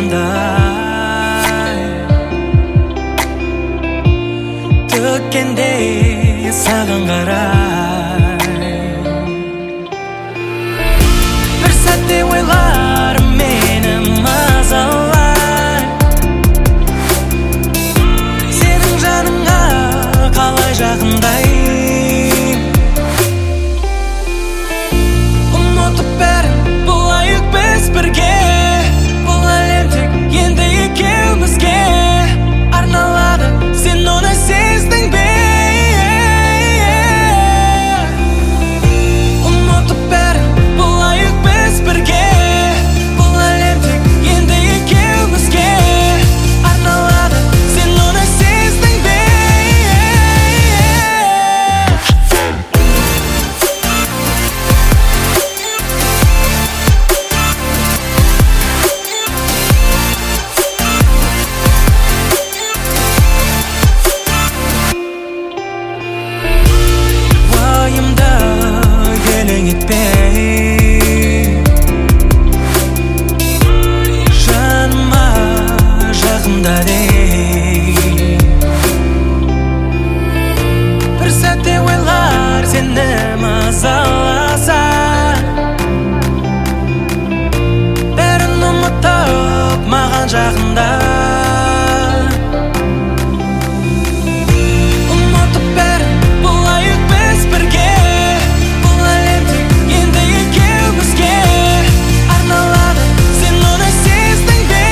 болғандай төккенде саған қарай бір сәтте ойларым мені мазалай сенің жаныңа қалай жақындай ұмытып бәрін болайық біз бірге бұл әлем тек енді екеумізге арналады сен оны сездің бе ұмытып бәрін болайық біз бірге бұл әлем тек енді екеумізге арналады сен оны сездің бе уайымда елең етпей жаныма жақында дей бір сәтте ойлар сені мазаласа бәрін ұмытып маған жақында ұмытып бәрін болайық біз бірге бұл әлем тек енді екеумізге арналады сен оны сездің бе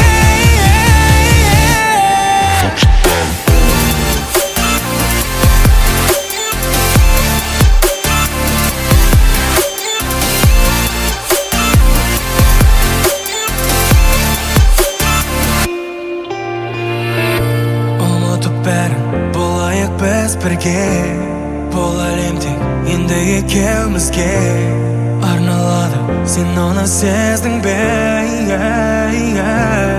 ұмытып бәрін болайық біз бірге бұл әлем тек енді екеумізге арналады сен оны сездің бе